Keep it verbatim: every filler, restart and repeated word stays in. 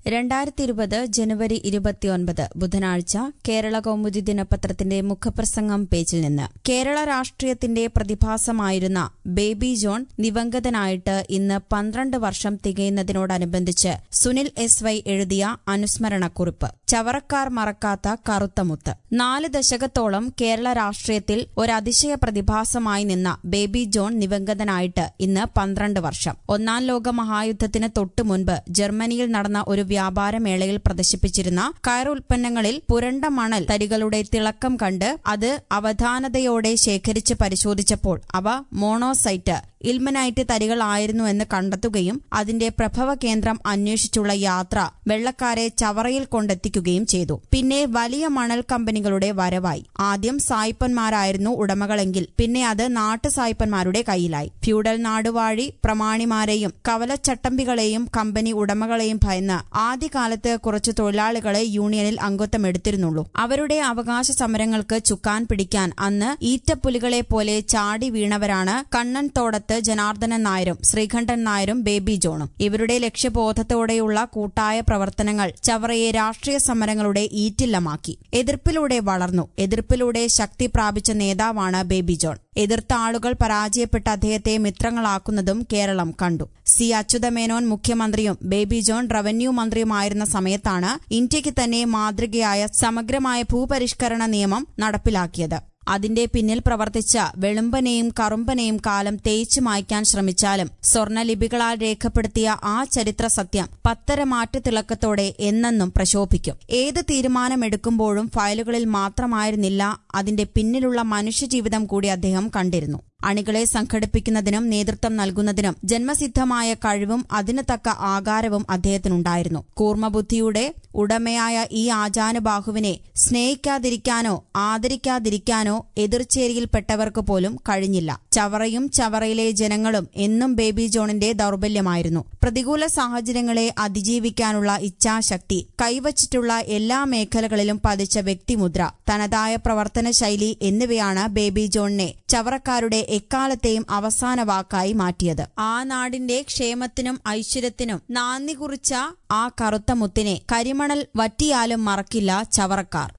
രണ്ടായിരത്തി ഇരുപത് ജനുവരി ഇരുപത്തിയൊൻപത് ബുധനാഴ്ച കേരള കൗമുദി ദിനപത്രത്തിന്റെ മുഖപ്രസംഗം പേജിൽ നിന്ന് കേരള രാഷ്ട്രീയത്തിന്റെ പ്രതിഭാസമായിരുന്ന ബേബി ജോൺ ദിവംഗതനായിട്ട് ഇന്ന് പന്ത്രണ്ട് വർഷം തികയുന്നതിനോടനുബന്ധിച്ച് സുനിൽ എസ് വൈ എഴുതിയ അനുസ്മരണക്കുറിപ്പ്. ചവറക്കാർ മറക്കാത്ത കറുത്തമുത്ത്. നാല് ദശകത്തോളം കേരള രാഷ്ട്രീയത്തിൽ ഒരതിശയ പ്രതിഭാസമായി നിന്ന ബേബി ജോൺ ദിവംഗതനായിട്ട് ഇന്ന് പന്ത്രണ്ട് വർഷം. ഒന്നാം ലോക മഹായുദ്ധത്തിന് തൊട്ടുമുൻപ് ജർമ്മനിയിൽ നടന്ന ഒരു വ്യാപാരമേളയിൽ പ്രദർശിപ്പിച്ചിരുന്ന കയർ ഉൽപ്പന്നങ്ങളിൽ പുരണ്ട മണൽ തരികളുടെ തിളക്കം കണ്ട് അത് അവധാനതയോടെ ശേഖരിച്ച് പരിശോധിച്ചപ്പോൾ അവ മോണോസൈറ്റ് ഇൽമനൈറ്റ് തരികളായിരുന്നു എന്ന് കണ്ടെത്തുകയും അതിന്റെ പ്രഭവ കേന്ദ്രം അന്വേഷിച്ചുള്ള യാത്ര വെള്ളക്കാരെ ചവറയിൽ കൊണ്ടെത്തിക്കുകയും ചെയ്തു. പിന്നെ വലിയ മണൽ കമ്പനികളുടെ വരവായി. ആദ്യം സായിപ്പന്മാരായിരുന്നു ഉടമകളെങ്കിൽ പിന്നെ അത് നാട്ടു സായിപ്പന്മാരുടെ കയ്യിലായി. ഫ്യൂഡൽ നാടുവാഴി പ്രമാണിമാരെയും കവലച്ചട്ടമ്പികളെയും കമ്പനി ഉടമകളെയും ഭയന്ന് ആദ്യകാലത്ത് കുറച്ചു തൊഴിലാളികളെ യൂണിയനിൽ അംഗത്വമെടുത്തിരുന്നുള്ളൂ. അവരുടെ അവകാശ സമരങ്ങൾക്ക് ചുക്കാൻ പിടിക്കാൻ അന്ന് ഈറ്റപ്പുലികളെ പോലെ ചാടി വീണവരാണ് കണ്ണൻ തോടത്ത് ജനാർദ്ദനൻ നായരും ശ്രീകണ്ഠൻ നായരും ബേബി ജോണും. ഇവരുടെ ലക്ഷ്യബോധത്തോടെയുള്ള കൂട്ടായ പ്രവർത്തനങ്ങൾ ചവറയെ രാഷ്ട്രീയ സമരങ്ങളുടെ ഈറ്റില്ലമാക്കി. എതിർപ്പിലൂടെ വളർന്നു. എതിർപ്പിലൂടെ ശക്തി പ്രാപിച്ച നേതാവാണ് ബേബി ജോൺ. എതിർത്ത ആളുകൾ പരാജയപ്പെട്ട അദ്ദേഹത്തെ മിത്രങ്ങളാക്കുന്നതും കേരളം കണ്ടു. സി അച്യുതമേനോൻ മുഖ്യമന്ത്രിയും ബേബി ജോൺ റവന്യൂ മന്ത്രിയുമായിരുന്ന സമയത്താണ് ഇന്ത്യയ്ക്ക് തന്നെ മാതൃകയായ സമഗ്രമായ ഭൂപരിഷ്കരണ നിയമം നടപ്പിലാക്കിയത്. അതിന്റെ പിന്നിൽ പ്രവർത്തിച്ച വെളുമ്പനെയും കറുമ്പനെയും കാലം തേച്ചു മായ്ക്കാൻ ശ്രമിച്ചാലും സ്വർണലിപികളാൽ രേഖപ്പെടുത്തിയ ആ ചരിത്ര സത്യം പത്തര മാറ്റത്തിളക്കത്തോടെ എന്നെന്നും പ്രശോഭിക്കും. ഏത് തീരുമാനമെടുക്കുമ്പോഴും ഫയലുകളിൽ മാത്രമായിരുന്നില്ല അതിന്റെ പിന്നിലുള്ള മനുഷ്യജീവിതം കൂടി അദ്ദേഹം കണ്ടിരുന്നു. അണികളെ സംഘടിപ്പിക്കുന്നതിനും നേതൃത്വം നൽകുന്നതിനും ജന്മസിദ്ധമായ കഴിവും അതിന് തക്ക ആകാരവും അദ്ദേഹത്തിനുണ്ടായിരുന്നു. കൂർമ്മബുദ്ധിയുടെ ഉടമയായ ഈ ആജാനുബാഹുവിനെ സ്നേഹിക്കാതിരിക്കാനോ ആദരിക്കാതിരിക്കാനോ എതിർചേരിയിൽപ്പെട്ടവർക്ക് പോലും കഴിഞ്ഞില്ല. ചവറയും ചവറയിലെ ജനങ്ങളും എന്നും ബേബി ജോണിന്റെ ദൗർബല്യമായിരുന്നു. പ്രതികൂല സാഹചര്യങ്ങളെ അതിജീവിക്കാനുള്ള ഇച്ഛാശക്തി, കൈവച്ചിട്ടുള്ള എല്ലാ മേഖലകളിലും പതിച്ച വ്യക്തിമുദ്ര, തനതായ പ്രവർത്തന ശൈലി എന്നിവയാണ് ബേബി ജോണിനെ ചവറക്കാരുടെ എക്കാലത്തെയും അവസാന വാക്കായി മാറ്റിയത്. ആ നാടിന്റെ ക്ഷേമത്തിനും ഐശ്വര്യത്തിനും നാന്ദി കുറിച്ച ആ കറുത്ത മുത്തിനെ കരിമണൽ വറ്റിയാലും മറക്കില്ല ചവറക്കാർ.